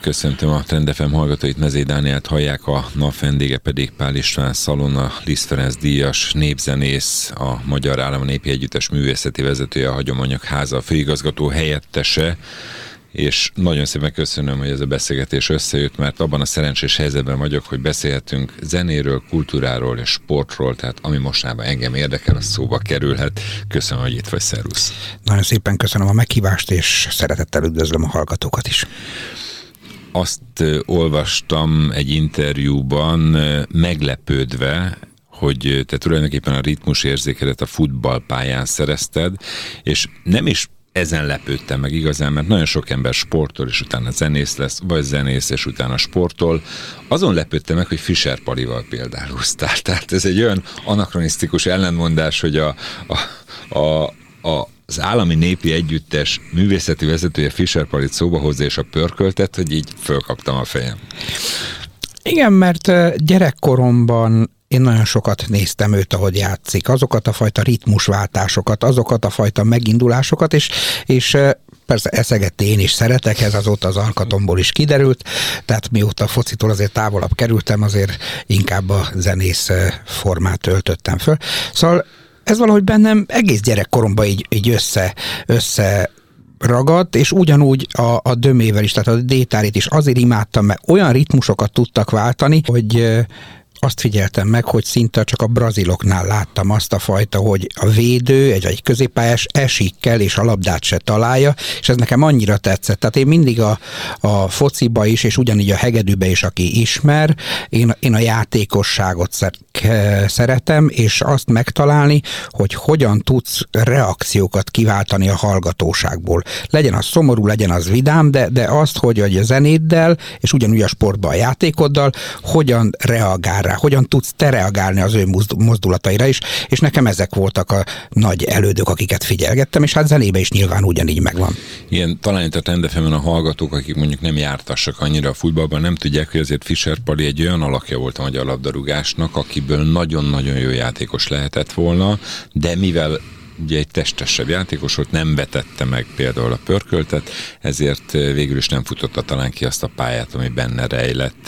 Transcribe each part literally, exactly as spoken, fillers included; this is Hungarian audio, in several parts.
Köszöntöm a Trend ef em hallgatóit, Mezei Dánielt hallják, a nap vendége pedig Pál István Szalona, Liszt Ferenc díjas népzenész, a Magyar Állami Népi Együttes művészeti vezetője, a Hagyományok Háza főigazgató helyettese, és nagyon szépen köszönöm, hogy ez a beszélgetés összejött, mert abban a szerencsés helyzetben vagyok, hogy beszélhetünk zenéről, kultúráról és sportról, tehát ami mostában engem érdekel, az szóba kerülhet. Köszönöm, hogy itt vagy, szervusz. Nagyon szépen köszönöm a meghívást, és szeretettel üdvözlöm a hallgatókat is. Azt olvastam egy interjúban meglepődve, hogy te tulajdonképpen a ritmusérzékedet a futballpályán szerezted, és nem is ezen lepődtem meg igazán, mert nagyon sok ember sportol, és utána zenész lesz, vagy zenész, és utána sportol. Azon lepődtem meg, hogy Fischer Palival példáloztál. Tehát ez egy olyan anakronisztikus ellentmondás, hogy a, a, a, a az Állami Népi Együttes művészeti vezetője Fischer Palit szóba hozza, és a pörköltet, hogy így fölkaptam a fejem. Igen, mert gyerekkoromban én nagyon sokat néztem őt, ahogy játszik, azokat a fajta ritmusváltásokat, azokat a fajta megindulásokat, és, és persze eszeget én is szeretek, ez azóta az alkatomból is kiderült, tehát mióta a focitól azért távolabb kerültem, azért inkább a zenész formát öltöttem föl. Szóval ez valahogy bennem egész gyerekkoromban így, így össze, össze ragadt, és ugyanúgy a, a dömével is, tehát a détárit is azért imádtam, mert olyan ritmusokat tudtak váltani, hogy azt figyeltem meg, hogy szinte csak a braziloknál láttam azt a fajta, hogy a védő, egy, egy középpályás esik kell, és a labdát se találja, és ez nekem annyira tetszett. Tehát én mindig a, a fociba is, és ugyanígy a hegedűbe is, aki ismer, én, én a játékosságot szer, szeretem, és azt megtalálni, hogy hogyan tudsz reakciókat kiváltani a hallgatóságból. Legyen az szomorú, legyen az vidám, de, de azt, hogy a zenéddel, és ugyanúgy a sportban a játékoddal, hogyan reagál rá, hogyan tudsz te reagálni az ő mozdulataira is, és nekem ezek voltak a nagy elődök, akiket figyelgettem, és hát zenébe is nyilván ugyanígy megvan. Igen, talán itt a Trend ef emen a hallgatók, akik mondjuk nem jártassak annyira a futballban, nem tudják, hogy azért Fischer Pali egy olyan alakja volt a magyar labdarúgásnak, akiből nagyon-nagyon jó játékos lehetett volna, de mivel ugye egy testesebb játékos volt, nem vetette meg például a pörköltet, ezért végül is nem futotta talán ki azt a pályát, ami benne rejlett.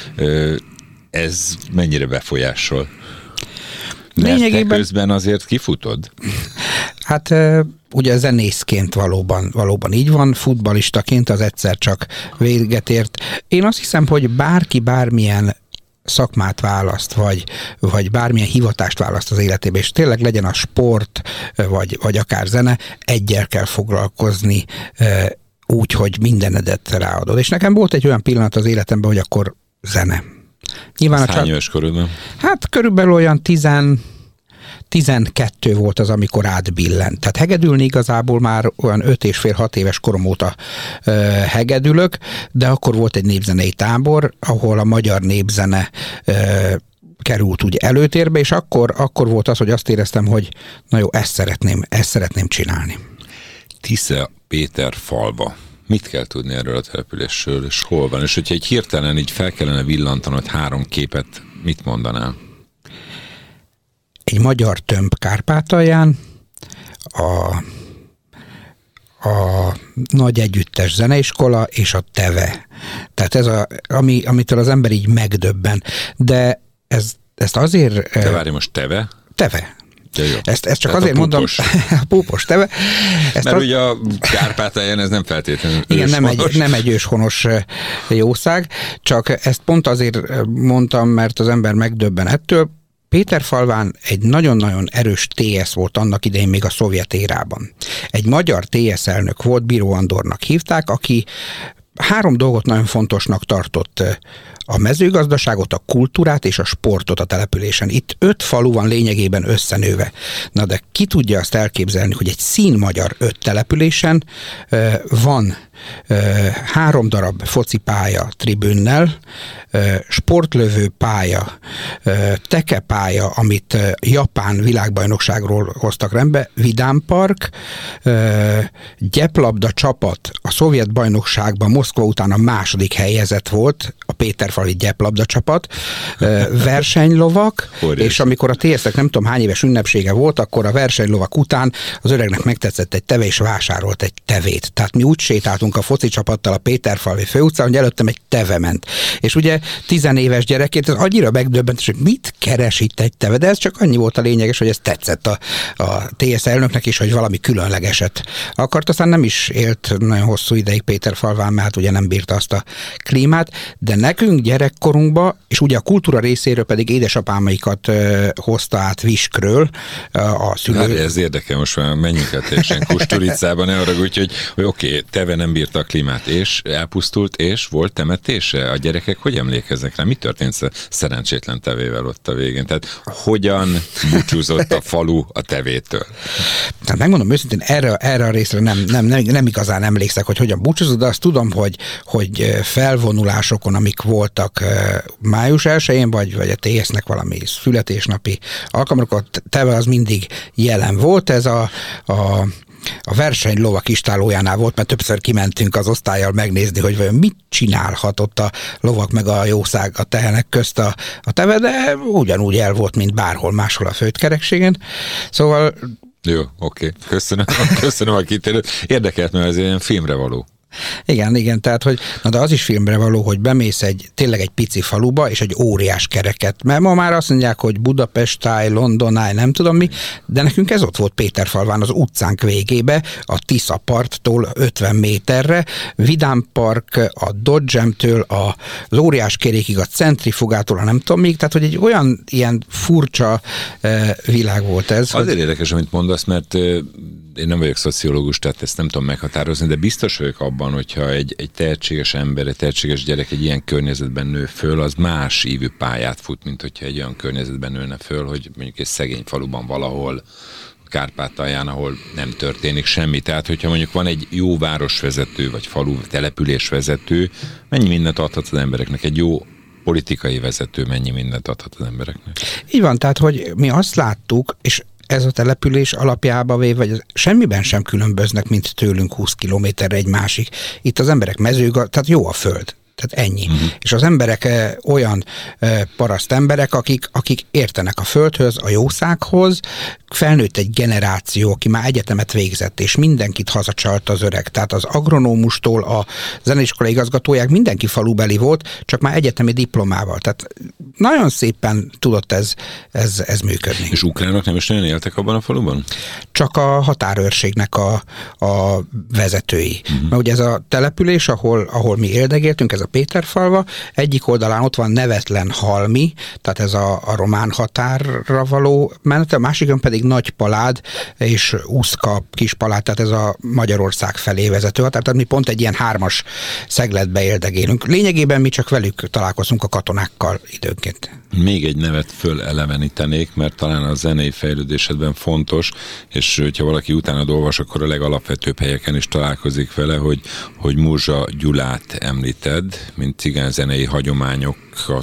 Ez mennyire befolyásol? Mert lényegében... te közben azért kifutod? Hát ugye zenészként valóban, valóban így van, futballistaként az egyszer csak véget ért. Én azt hiszem, hogy bárki bármilyen szakmát választ, vagy, vagy bármilyen hivatást választ az életébe, és tényleg legyen a sport, vagy, vagy akár zene, egyel kell foglalkozni úgy, hogy mindenedet ráadod. És nekem volt egy olyan pillanat az életemben, hogy akkor zene. Nyilván a hány éves korodban? Hát körülbelül olyan tizen, tizenkettő volt az, amikor átbillent. Tehát hegedülni igazából már olyan öt és fél hat éves korom óta ö, hegedülök, de akkor volt egy népzenei tábor, ahol a magyar népzene ö, került úgy előtérbe, és akkor, akkor volt az, hogy azt éreztem, hogy na jó, ezt szeretném, ezt szeretném csinálni. Tisza-Péterfalva. Mit kell tudni erről a településről, és hol van? És hogyha egy hirtelen így fel kellene villantanod három képet, mit mondanál? Egy magyar tömb Kárpátalján, a, a nagy együttes zeneiskola és a Teve. Tehát ez a, ami, amitől az ember így megdöbben. De ez, ezt azért... Te várj, most Teve? Teve. Ezt, ezt csak Tehát azért a mondom, a púpos teve. Ezt Mert az... ugye a Kárpátalján ez nem feltétlenül igen, nem egy, nem egy őshonos jószág, csak ezt pont azért mondtam, mert az ember megdöbben ettől. Péterfalván egy nagyon-nagyon erős té es volt annak idején még a szovjet érában. Egy magyar té es elnök volt, Bíró Andornak hívták, aki három dolgot nagyon fontosnak tartott: a mezőgazdaságot, a kultúrát és a sportot a településen. Itt öt falu van lényegében összenőve. Na de ki tudja azt elképzelni, hogy egy színmagyar öt településen uh, van uh, három darab focipálya tribünnel, uh, sportlövő pálya, uh, tekepálya, amit uh, japán világbajnokságról hoztak rendbe, vidámpark, uh, gyeplabda csapat a szovjet bajnokságban Moszkva után a második helyezett volt, a Péterfalvi gyeplabda csapat, versenylovak, és amikor a té es-nek nem tudom hány éves ünnepsége volt, akkor a versenylovak után az öregnek megtetszett egy teve, és vásárolt egy tevét. Tehát mi úgy sétáltunk játszottunk a foci csapattal a Péterfalvi főutcán, hogy előttem egy teve ment. És ugye tizenéves gyerekként ez annyira megdöbbent, hogy mit keres itt egy teve, de ez csak annyi volt a lényeges, hogy ez tetszett a, a té es elnöknek is, hogy valami különlegeset akart, aztán nem is élt nagyon hosszú ideig Péterfalván, mert ugye nem bírta azt a klímát, de nekünk gyerekkorunkban, és ugye a kultúra részéről pedig édesapámaikat ö, hozta át Viskről a szülő. Hát ez érdekel, most már menjünk el teljesen Kusturicában, ne arra, úgyhogy hogy oké, okay, teve nem bírta a klímát, és elpusztult, és volt temetése? A gyerekek hogy emlékeznek rá? Mi történt szerencsétlen tevével ott a végén? Tehát hogyan búcsúzott a falu a tevétől? Tehát megmondom őszintén, erre, erre a részre nem, nem, nem, nem igazán emlékszek, hogy hogyan búcsúzott, de azt tudom, hogy, hogy felvonulásokon, amik voltak május elsején, vagy, vagy a té es-nek valami születésnapi alkalmakor, teve az mindig jelen volt, ez a, a a verseny lovak istálójánál volt, mert többször kimentünk az osztállyal megnézni, hogy vajon mit csinálhatott a lovak meg a jószág a tehenek közt a, a teve, de ugyanúgy el volt, mint bárhol máshol a Földkerekségen. Szóval... Jó, oké. Köszönöm, köszönöm a kitérőt. Érdekelt, mert ez ilyen filmre való. Igen, igen, tehát, hogy na de az is filmre való, hogy bemész egy, tényleg egy pici faluba, és egy óriás kereket, mert ma már azt mondják, hogy Budapestáj, Londonáj, nem tudom mi, de nekünk ez ott volt Péterfalván, az utcánk végébe, a Tisza parttól ötven méterre, Vidám Park, a Dodgem-től, az óriás kerékig, a centrifugától, a nem tudom még, tehát, hogy egy olyan ilyen furcsa eh, világ volt ez. Azért hogy... érdekes, amit mondasz, mert eh, én nem vagyok szociológus, tehát ezt nem tudom meghatározni, de biztos vagyok abban, hogyha egy, egy tehetséges ember, egy tehetséges gyerek egy ilyen környezetben nő föl, az más ívű pályát fut, mint hogyha egy olyan környezetben nőne föl, hogy mondjuk egy szegény faluban valahol, Kárpátalján, ahol nem történik semmi. Tehát, hogyha mondjuk van egy jó városvezető, vagy falu, településvezető, mennyi mindent adhat az embereknek? Egy jó politikai vezető mennyi mindent adhat az embereknek? Így van, tehát, hogy mi azt láttuk, és ez a település alapjába véve, vagy semmiben sem különböznek, mint tőlünk húsz kilométerre egy másik. Itt az emberek mezőgazdaság, tehát jó a föld. Tehát ennyi. Uh-huh. És az emberek e, olyan e, paraszt emberek, akik, akik értenek a földhöz, a jószághoz, felnőtt egy generáció, aki már egyetemet végzett, és mindenkit hazacsalt az öreg. Tehát az agronómustól a zeneiskola igazgatóják mindenki falubeli volt, csak már egyetemi diplomával. Tehát nagyon szépen tudott ez, ez, ez működni. És ukránok nem is nagyon éltek abban a faluban? Csak a határőrségnek a, a vezetői. Uh-huh. Mert ugye ez a település, ahol, ahol mi éldegéltünk, ez a Péterfalva, egyik oldalán ott van Nevetlen Halmi, tehát ez a, a román határra való menet, a másikon pedig Nagypalád és Uszka Kispalád, tehát ez a Magyarország felé vezető határ, tehát mi pont egy ilyen hármas szegletbe éldegélünk. Lényegében mi csak velük találkozunk a katonákkal időnként. Még egy nevet fölelevenítenék, mert talán a zenei fejlődésedben fontos, és hogyha valaki utána olvas, akkor a legalapvetőbb helyeken is találkozik vele, hogy, hogy Múzsa Gyulát említed, mint cigányzenei hagyományokat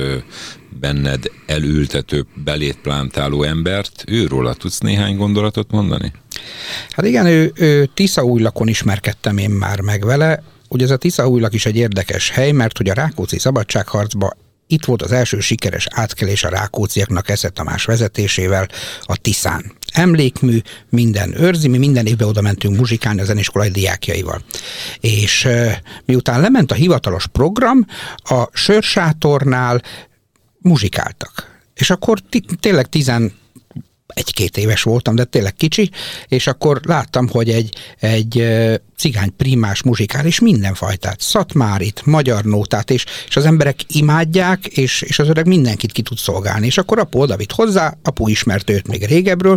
benned elültető, belét plántáló embert. Őróla tudsz néhány gondolatot mondani? Hát igen, ő, ő Tiszaújlakon ismerkedtem én már meg vele. Ugye ez a Tiszaújlak is egy érdekes hely, mert hogy a Rákóczi szabadságharcban itt volt az első sikeres átkelés a rákócziaknak Esze Tamás vezetésével a Tiszán. Emlékmű, minden őrzi, mi minden évben oda mentünk muzsikálni a zeneiskolai diákjaival. És e, miután lement a hivatalos program, a sörsátornál muzsikáltak. És akkor t- tényleg tizen egy-két éves voltam, de tényleg kicsi, és akkor láttam, hogy egy, egy cigány primás muzsikál, és mindenfajtát, szatmárit, magyar nótát, és, és az emberek imádják, és, és az öreg mindenkit ki tud szolgálni. És akkor apu odavitt hozzá, apu ismerte őt még régebről,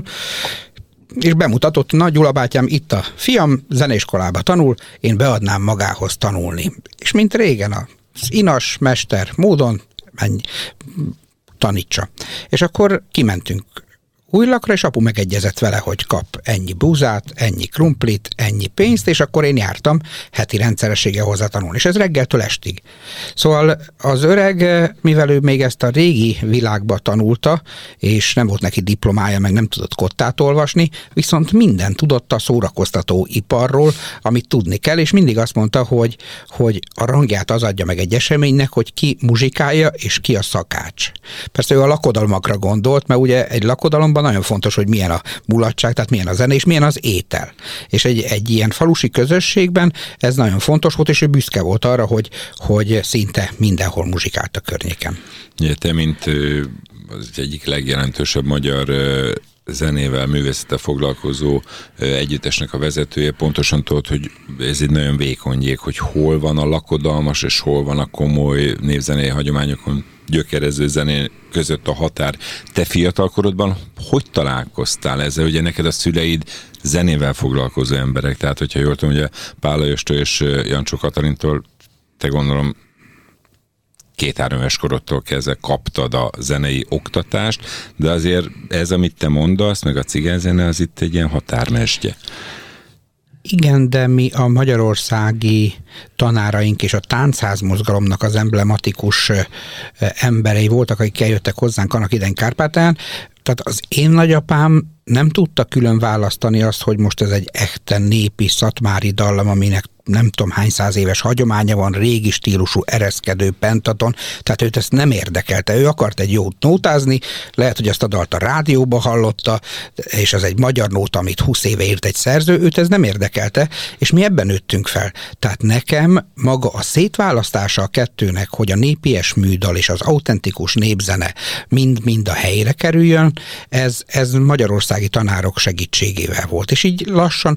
és bemutatott, na Gyula bátyám, itt a fiam, zeneiskolába tanul, én beadnám magához tanulni. És mint régen az inas mester módon menj, tanítsa. És akkor kimentünk Újlakra, és apu megegyezett vele, hogy kap ennyi búzát, ennyi krumplit, ennyi pénzt, és akkor én jártam heti rendszerességgel hozzá tanulni. És ez reggeltől estig. Szóval az öreg, mivel ő még ezt a régi világba tanulta, és nem volt neki diplomája, meg nem tudott kottát olvasni, viszont minden tudott a szórakoztató iparról, amit tudni kell, és mindig azt mondta, hogy, hogy a rangját az adja meg egy eseménynek, hogy ki muzsikálja, és ki a szakács. Persze ő a lakodalmakra gondolt, mert ugye egy lakodalomban faluban nagyon fontos, hogy milyen a mulatság, tehát milyen a zene, és milyen az étel. És egy, egy ilyen falusi közösségben ez nagyon fontos volt, és ő büszke volt arra, hogy, hogy szinte mindenhol muzsikált a környéken. Ja, te, mint az egyik legjelentősebb magyar zenével, művészettel foglalkozó együttesnek a vezetője, pontosan tudod, hogy ez egy nagyon vékony jég, hogy hol van a lakodalmas, és hol van a komoly névzenei hagyományokon gyökerező zené között a határ. Te fiatalkorodban hogy találkoztál ezzel? Ugye neked a szüleid zenével foglalkozó emberek, tehát hogyha jól tudom, ugye Pál Lajostól és Jancsó Katalintól te gondolom két-három éves korodtól kezdve kaptad a zenei oktatást, de azért ez, amit te mondasz, meg a cigányzene, az itt egy ilyen határmesdje. Igen, de mi a magyarországi tanáraink és a táncházmozgalomnak az emblematikus emberei voltak, akik eljöttek hozzánk annak idején Kárpátalján. Tehát az én nagyapám nem tudta külön választani azt, hogy most ez egy echten népi szatmári dallam, aminek nem tudom hány száz éves hagyománya van, régi stílusú ereszkedő pentaton, tehát őt ezt nem érdekelte. Ő akart egy jót nótázni, lehet, hogy azt a dalt a rádióba hallotta, és az egy magyar nóta, amit húsz éve írt egy szerző, őt ez nem érdekelte, és mi ebben nőttünk fel. Tehát nekem maga a szétválasztása a kettőnek, hogy a népies műdal és az autentikus népzene mind-mind a helyére kerüljön, ez, ez magyarországi tanárok segítségével volt. És így lassan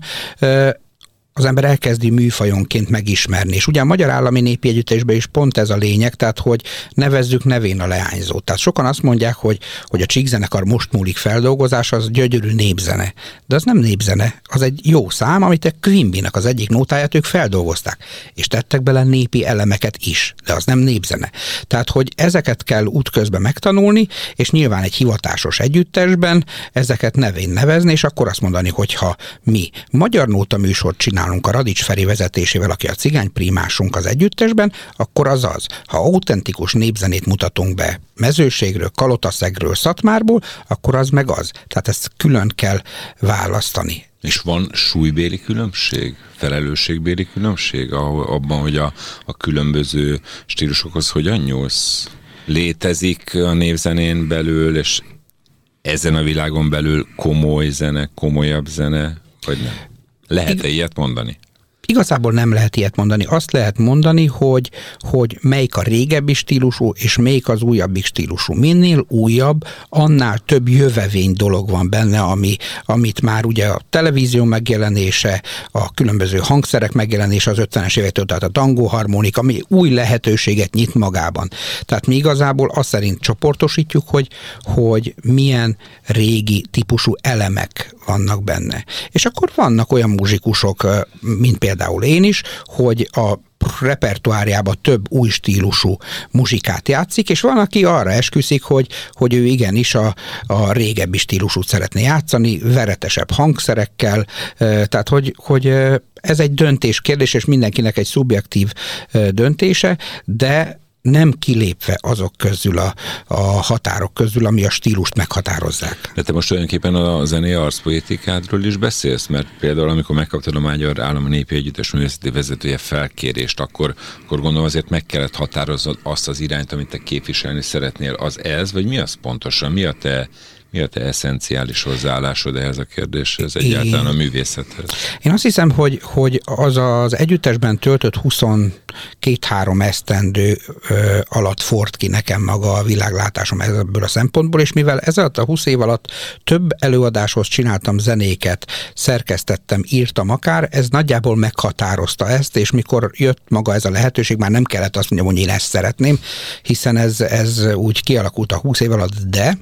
az ember elkezdi műfajonként megismerni. És ugye a Magyar Állami Népi Együttesben is pont ez a lényeg, tehát hogy nevezzük nevén a leányzót. Tehát sokan azt mondják, hogy, hogy a Csíkzenekar most múlik feldolgozása, az gyönyörű népzene. De az nem népzene, az egy jó szám, amit a Quimbynek az egyik nótáját ők feldolgozták. És tettek bele népi elemeket is, de az nem népzene. Tehát, hogy ezeket kell útközben megtanulni, és nyilván egy hivatásos együttesben ezeket nevén nevezni, és akkor azt mondani, hogy ha mi magyar nóta műsort csinálunk, a Radics Feri vezetésével, aki a cigányprímásunk az együttesben, akkor az az. Ha autentikus népzenét mutatunk be Mezőségről, Kalotaszegről, Szatmárból, akkor az meg az. Tehát ezt külön kell választani. És van súlybéli különbség? Felelősségbéli különbség abban, hogy a, a különböző stílusokhoz hogyan nyúlsz? Létezik a népzenén belül, és ezen a világon belül komoly zene, komolyabb zene, vagy nem? Lehet-e ilyet mondani? Igazából nem lehet ilyet mondani. Azt lehet mondani, hogy, hogy melyik a régebbi stílusú, és melyik az újabbik stílusú. Minél újabb, annál több jövevény dolog van benne, ami, amit már ugye a televízió megjelenése, a különböző hangszerek megjelenése az ötvenes évektől, tehát a tangóharmonika, ami új lehetőséget nyit magában. Tehát mi igazából azt szerint csoportosítjuk, hogy, hogy milyen régi típusú elemek vannak benne. És akkor vannak olyan muzsikusok, mint például én is, hogy a repertoárjába több új stílusú muzsikát játszik, és van, aki arra esküszik, hogy, hogy ő igenis a, a régebbi stílusút szeretné játszani, veretesebb hangszerekkel, tehát hogy, hogy ez egy döntés kérdés, és mindenkinek egy szubjektív döntése, de nem kilépve azok közül, a, a határok közül, ami a stílust meghatározzák. De te most tulajdonképpen a zenei arcpolitikádról is beszélsz, mert például amikor megkaptad a Magyar Állami Népi Együttes művészeti vezetője felkérést, akkor, akkor gondolom azért meg kellett határoznod azt az irányt, amit te képviselni szeretnél. Az ez, vagy mi az pontosan? Mi a te Mi a te eszenciális hozzáállásod ehhez a kérdéshez, egyáltalán a művészethez? Én azt hiszem, hogy, hogy az az együttesben töltött huszonkettő-három esztendő ö, alatt fort ki nekem maga a világlátásom ebből a szempontból, és mivel ez alatt a húsz év alatt több előadáshoz csináltam zenéket, szerkesztettem, írtam akár, ez nagyjából meghatározta ezt, és mikor jött maga ez a lehetőség, már nem kellett azt mondjam, hogy én ezt szeretném, hiszen ez, ez úgy kialakult a húsz év alatt, de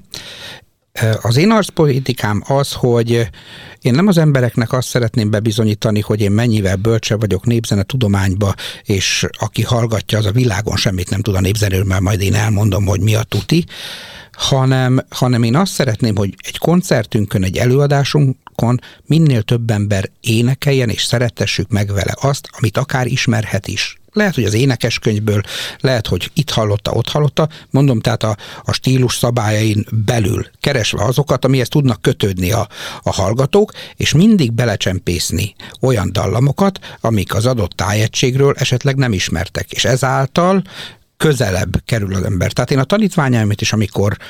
az én arcpolitikám az, hogy én nem az embereknek azt szeretném bebizonyítani, hogy én mennyivel bölcsebb vagyok népzene tudományba, és aki hallgatja, az a világon semmit nem tud a népzenéről, mert majd én elmondom, hogy mi a tuti, hanem, hanem én azt szeretném, hogy egy koncertünkön, egy előadásunkon minél több ember énekeljen, és szerettessük meg vele azt, amit akár ismerhet is. Lehet, hogy az énekeskönyvből, lehet, hogy itt hallotta, ott hallotta, mondom, tehát a, a stílus szabályain belül keresve azokat, amihez tudnak kötődni a, a hallgatók, és mindig belecsempészni olyan dallamokat, amik az adott tájegységről esetleg nem ismertek, és ezáltal közelebb kerül az ember. Tehát én a tanítványaimat is, amikor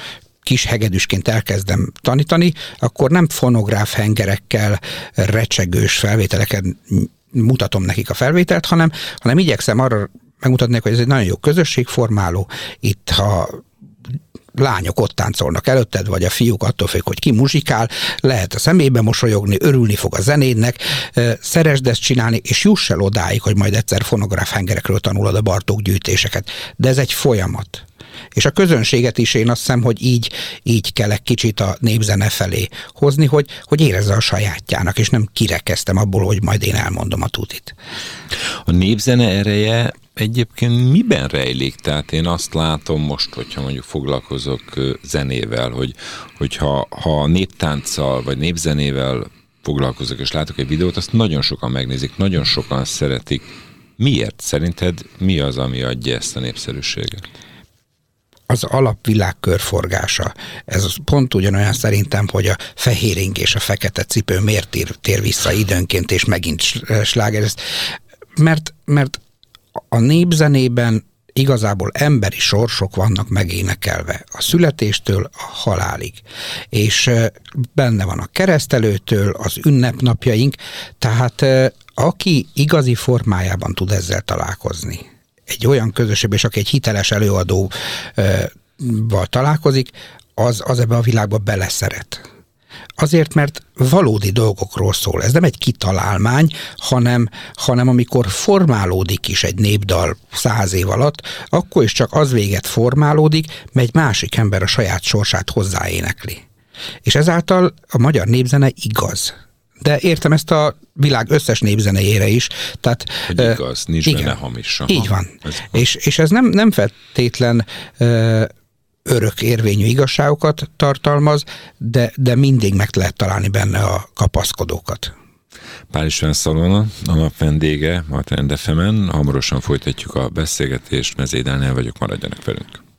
kis hegedűsként elkezdem tanítani, akkor nem fonográf hengerekkel, recsegős felvételeken mutatom nekik a felvételt, hanem, hanem igyekszem arra megmutatni, hogy ez egy nagyon jó közösségformáló. Itt, ha lányok ott táncolnak előtted, vagy a fiúk, attól függ, hogy ki muzsikál, lehet a szemébe mosolyogni, örülni fog a zenédnek, szeresd ezt csinálni, és juss el odáig, hogy majd egyszer fonográf hengerekről tanulod a Bartók gyűjtéseket. De ez egy folyamat. És a közönséget is én azt hiszem, hogy így, így kell egy kicsit a népzene felé hozni, hogy, hogy érezze a sajátjának, és nem kirekeztem abból, hogy majd én elmondom a tutit. A népzene ereje egyébként miben rejlik? Tehát én azt látom most, hogyha mondjuk foglalkozok zenével, hogy, hogyha ha néptánccal vagy népzenével foglalkozok, és látok egy videót, azt nagyon sokan megnézik, nagyon sokan szeretik. Miért? Szerinted mi az, ami adja ezt a népszerűséget? Az alapvilág körforgása. Ez pont ugyanolyan szerintem, hogy a fehéring és a fekete cipő miért tér, tér vissza időnként, és megint sláger. Mert, mert a népzenében igazából emberi sorsok vannak megénekelve. A születéstől a halálig. És benne van a keresztelőtől, az ünnepnapjaink, tehát aki igazi formájában tud ezzel találkozni, egy olyan közösségben, és aki egy hiteles előadóval találkozik, az, az ebbe a világba beleszeret. Azért, mert valódi dolgokról szól. Ez nem egy kitalálmány, hanem, hanem amikor formálódik is egy népdal száz év alatt, akkor is csak az véget formálódik, mert egy másik ember a saját sorsát hozzáénekli. És ezáltal a magyar népzene igaz. De értem ezt a világ összes népzenéjére is. Tehát, hogy igaz, nincs igen, benne hamis. Aha. Így van. Ez és, és ez nem, nem feltétlen uh, örök érvényű igazságokat tartalmaz, de, de mindig meg lehet találni benne a kapaszkodókat. Pál István Szalona, a nap vendége, a Trend ef emen. Hamarosan folytatjuk a beszélgetést, Mezei Dániel vagyok, maradjanak velünk.